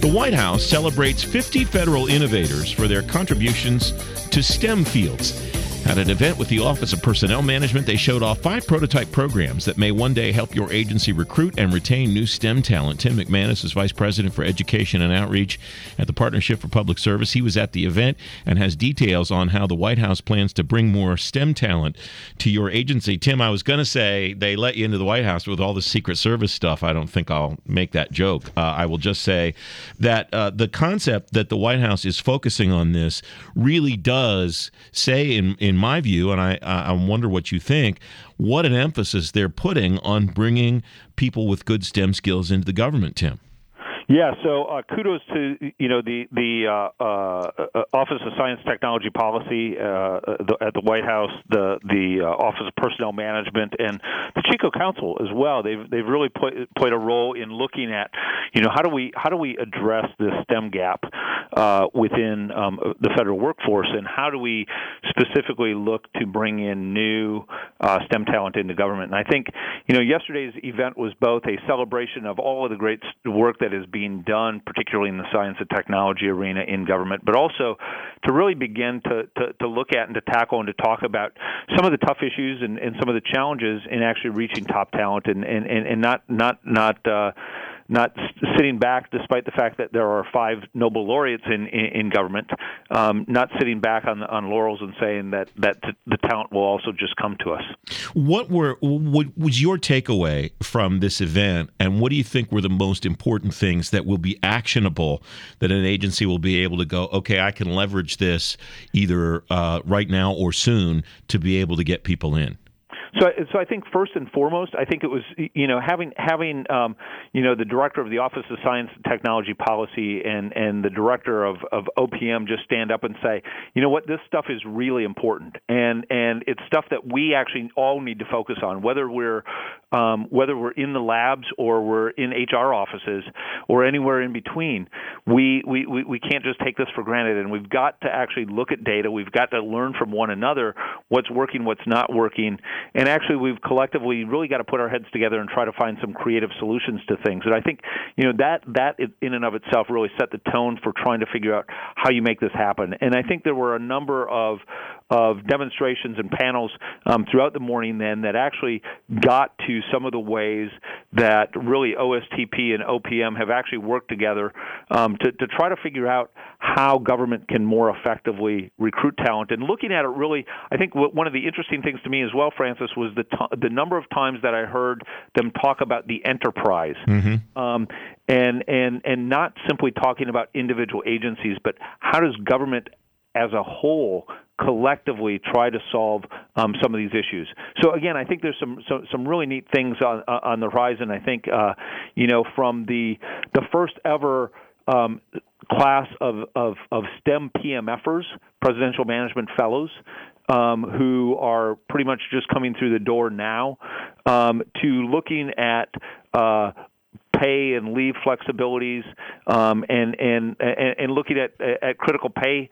The White House celebrates 50 federal innovators for their contributions to STEM fields. At an event with the Office of Personnel Management, they showed off 5 prototype programs that may one day help your agency recruit and retain new STEM talent. Tim McManus is Vice President for Education and Outreach at the Partnership for Public Service. He was at the event and has details on how the White House plans to bring more STEM talent to your agency. Tim, I was going to say they let you into the White House with all the Secret Service stuff. I don't think I'll make that joke. I will just say that the concept that the White House is focusing on this really does say, in my view, and I wonder what you think, what an emphasis they're putting on bringing people with good STEM skills into the government, Tim. Yeah, so kudos to the Office of Science Technology Policy at the White House, the Office of Personnel Management, and the Chico Council as well. They've really played a role in looking at how do we address this STEM gap within the federal workforce, and how do we specifically look to bring in new STEM talent into government. And I think yesterday's event was both a celebration of all of the great work that is being done, particularly in the science and technology arena in government, but also to really begin to look at and to tackle and to talk about some of the tough issues and some of the challenges in actually reaching top talent and not sitting back, despite the fact that there are 5 Nobel laureates in government, not sitting back on laurels and saying that the talent will also just come to us. What was your takeaway from this event, and what do you think were the most important things that will be actionable that an agency will be able to go, okay, I can leverage this either right now or soon to be able to get people in? So I think first and foremost, I think it was having the director of the Office of Science and Technology Policy and the director of OPM just stand up and say, this stuff is really important, and it's stuff that we actually all need to focus on, whether we're in the labs or we're in HR offices or anywhere in between. We can't just take this for granted, and we've got to actually look at data. We've got to learn from one another what's working, what's not working. And actually, we've collectively really got to put our heads together and try to find some creative solutions to things. And I think, that in and of itself really set the tone for trying to figure out how you make this happen. And I think there were a number of demonstrations and panels throughout the morning then that actually got to some of the ways that really OSTP and OPM have actually worked together to try to figure out how government can more effectively recruit talent. And looking at it really, I think one of the interesting things to me as well, Francis, was the number of times that I heard them talk about the enterprise, and not simply talking about individual agencies, but how does government as a whole collectively try to solve some of these issues. So again, I think there's some really neat things on the horizon. I think from the first ever class of STEM PMFers, Presidential Management Fellows, who are pretty much just coming through the door now, to looking at pay and leave flexibilities, and looking at critical pay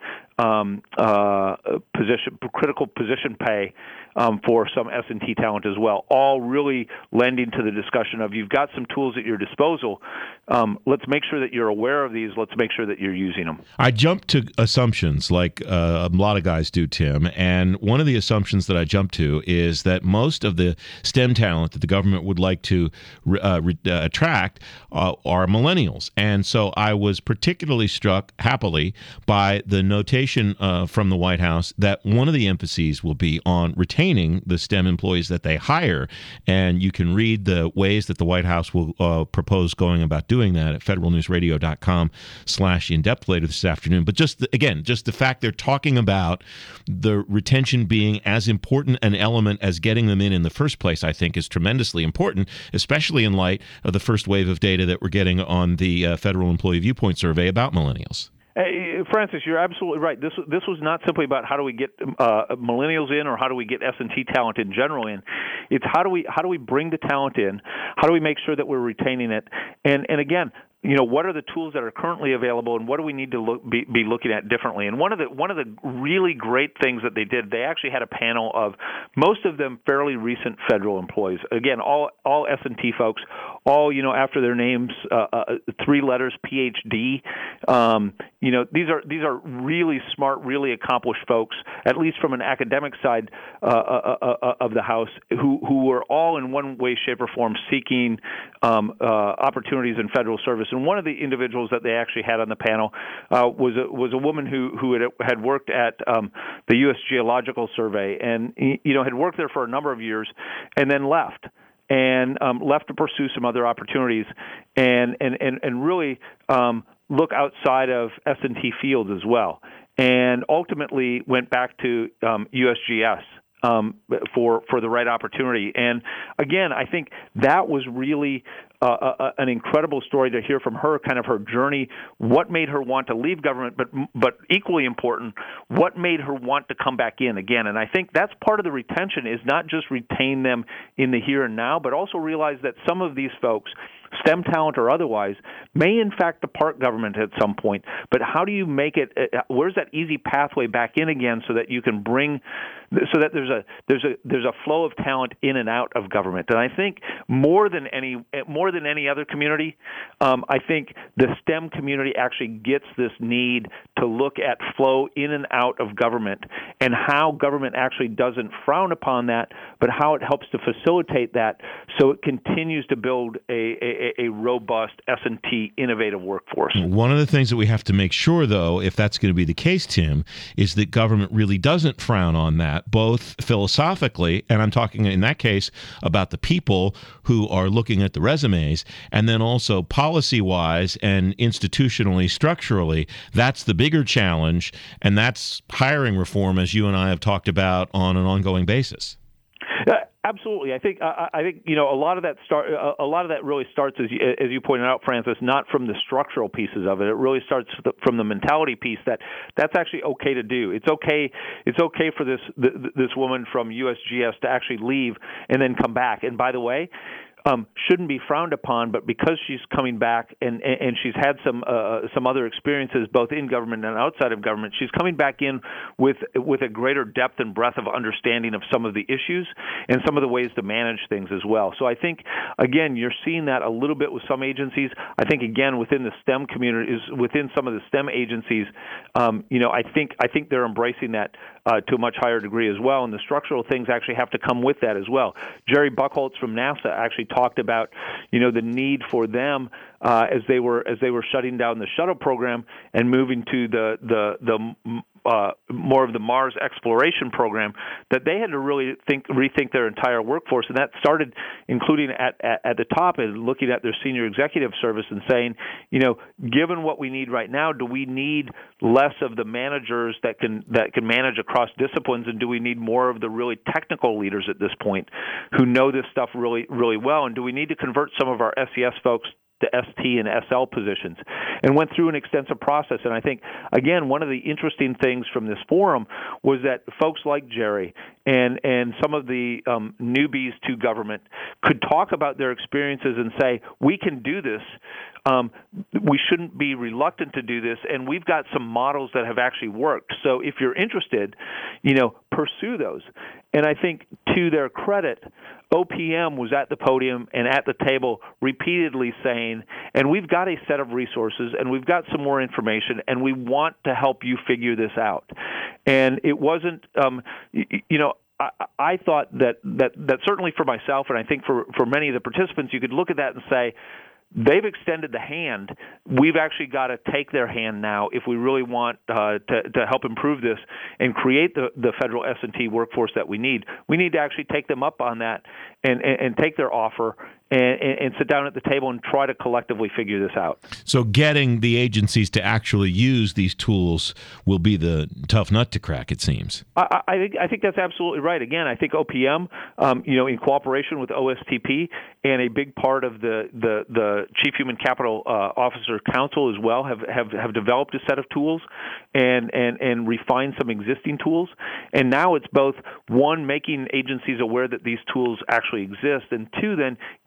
critical position pay for some S&T talent as well, all really lending to the discussion of you've got some tools at your disposal. Let's make sure that you're aware of these. Let's make sure that you're using them. I jump to assumptions like a lot of guys do, Tim, and one of the assumptions that I jump to is that most of the STEM talent that the government would like to attract are millennials. And so I was particularly struck, happily, by the notation from the White House that one of the emphases will be on retaining the STEM employees that they hire. And you can read the ways that the White House will propose going about doing that at federalnewsradio.com/in-depth later this afternoon. But just the fact they're talking about the retention being as important an element as getting them in the first place, I think is tremendously important, especially in light of the first wave of data that we're getting on the Federal Employee Viewpoint Survey about millennials. Francis, you're absolutely right. This was not simply about how do we get millennials in or how do we get S&T talent in general in. It's how do we bring the talent in? How do we make sure that we're retaining it? And again, what are the tools that are currently available, and what do we need to be looking at differently? And one of the really great things that they did, they actually had a panel of most of them fairly recent federal employees. Again, all S&T folks, all after their names, 3 letters, PhD. These are really smart, really accomplished folks, at least from an academic side of the House, who were all in one way, shape, or form seeking opportunities in federal service. And one of the individuals that they actually had on the panel was a woman who had worked at the U.S. Geological Survey and had worked there for a number of years and then left. And left to pursue some other opportunities, and really look outside of S&T Fields as well, and ultimately went back to USGS for the right opportunity. And again, I think that was really an incredible story to hear from her, kind of her journey, what made her want to leave government, but equally important, what made her want to come back in again. And I think that's part of the retention, is not just retain them in the here and now, but also realize that some of these folks, STEM talent or otherwise, may in fact depart government at some point. But how do you make it? Where's that easy pathway back in again, so that you can bring, so that there's a flow of talent in and out of government? And I think more than any other community, I think the STEM community actually gets this need to look at flow in and out of government, and how government actually doesn't frown upon that, but how it helps to facilitate that, so it continues to build a robust S&T innovative workforce. One of the things that we have to make sure, though, if that's going to be the case, Tim, is that government really doesn't frown on that, both philosophically, and I'm talking in that case about the people who are looking at the resumes, and then also policy-wise and institutionally, structurally. That's the bigger challenge, and that's hiring reform, as you and I have talked about on an ongoing basis. Absolutely, I think a lot of that really starts, as you pointed out, Francis, not from the structural pieces of it. It really starts from the mentality piece. That's actually okay to do. It's okay for this woman from USGS to actually leave and then come back. And by the way, shouldn't be frowned upon, but because she's coming back and she's had some other experiences both in government and outside of government, she's coming back in with a greater depth and breadth of understanding of some of the issues and some of the ways to manage things as well. So I think, again, you're seeing that a little bit with some agencies. I think, again, within the STEM community, within some of the STEM agencies, I think they're embracing that to a much higher degree as well, and the structural things actually have to come with that as well. Jerry Buchholz from NASA actually talked about, the need for them as they were shutting down the shuttle program and moving to the more of the Mars exploration program, that they had to really rethink their entire workforce, and that started including at the top and looking at their senior executive service and saying, given what we need right now, do we need less of the managers that can manage across disciplines, and do we need more of the really technical leaders at this point who know this stuff really, really well, and do we need to convert some of our SES folks to ST and SL positions, and went through an extensive process. And I think, again, one of the interesting things from this forum was that folks like Jerry and some of the newbies to government could talk about their experiences and say, we can do this. We shouldn't be reluctant to do this, and we've got some models that have actually worked. So if you're interested, pursue those. And I think, to their credit, OPM was at the podium and at the table repeatedly saying, and we've got a set of resources and we've got some more information and we want to help you figure this out. And it wasn't, I thought that certainly for myself, and I think for many of the participants, you could look at that and say, they've extended the hand. We've actually got to take their hand now if we really want to help improve this and create the federal S&T workforce that we need. We need to actually take them up on that and take their offer and sit down at the table and try to collectively figure this out. So getting the agencies to actually use these tools will be the tough nut to crack, it seems. I think that's absolutely right. Again, I think OPM, in cooperation with OSTP and a big part of the Chief Human Capital Officer Council as well have developed a set of tools and refined some existing tools. And now it's both, one, making agencies aware that these tools actually exist, and two, then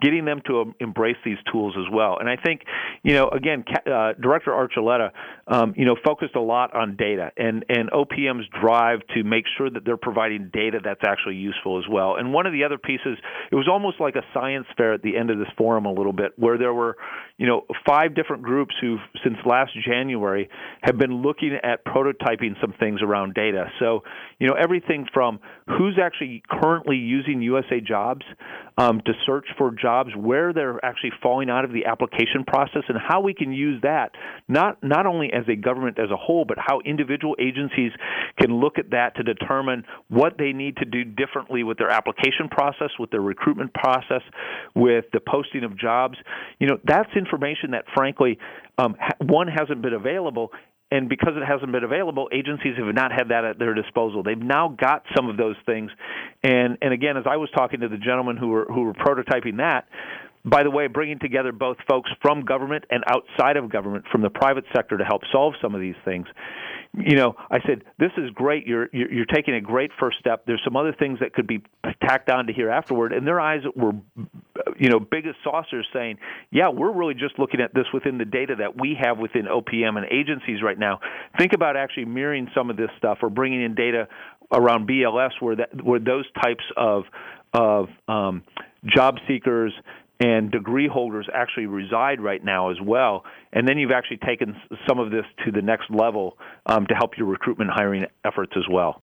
getting them to embrace these tools as well. And I think, again, Director Archuleta, focused a lot on data and OPM's drive to make sure that they're providing data that's actually useful as well. And one of the other pieces, it was almost like a science fair at the end of this forum a little bit, where there were, 5 different groups who, since last January, have been looking at prototyping some things around data. So, everything from who's actually currently using USA Jobs to search for jobs, where they're actually falling out of the application process, and how we can use that, not only as a government as a whole, but how individual agencies can look at that to determine what they need to do differently with their application process, with their recruitment process, with the posting of jobs. That's information that, frankly, one, hasn't been available. And because it hasn't been available, agencies have not had that at their disposal. They've now got some of those things. And again, as I was talking to the gentlemen who were prototyping that, by the way, bringing together both folks from government and outside of government, from the private sector, to help solve some of these things. I said, this is great. You're taking a great first step. There's some other things that could be tacked on to here afterward. And their eyes were, big as saucers, saying, yeah, we're really just looking at this within the data that we have within OPM and agencies right now. Think about actually mirroring some of this stuff, or bringing in data around BLS where those types of job seekers and degree holders actually reside right now as well. And then you've actually taken some of this to the next level to help your recruitment hiring efforts as well.